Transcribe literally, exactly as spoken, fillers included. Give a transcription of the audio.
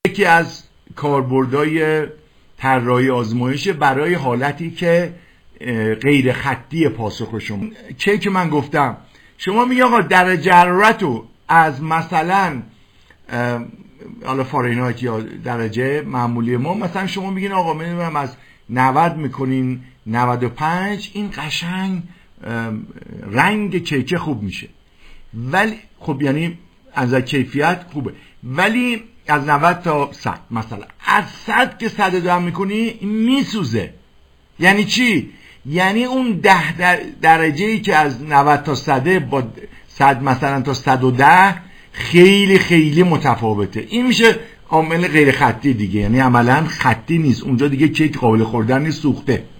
یکی از کاربردهای طراحی آزمایش برای حالتی که غیر خطی پاسخ شما. چه که من گفتم شما میگه آقا درجه حرارت رو از مثلا حالا فارنهایت یا درجه معمولی ما، مثلا شما میگین آقا من از نود میکنین نود و پنج، این قشنگ رنگ کیکه خوب میشه، ولی خب یعنی از کیفیت خوبه، ولی از نود تا صد مثلا از صد که صد و ده میکنی میسوزه. یعنی چی؟ یعنی اون ده درجه ای که از نود تا صد با صد مثلا تا صد و ده خیلی خیلی متفاوته. این میشه عامل غیر خطی دیگه، یعنی عملا خطی نیست اونجا دیگه، کیک قابل خوردن نیست، سوخته.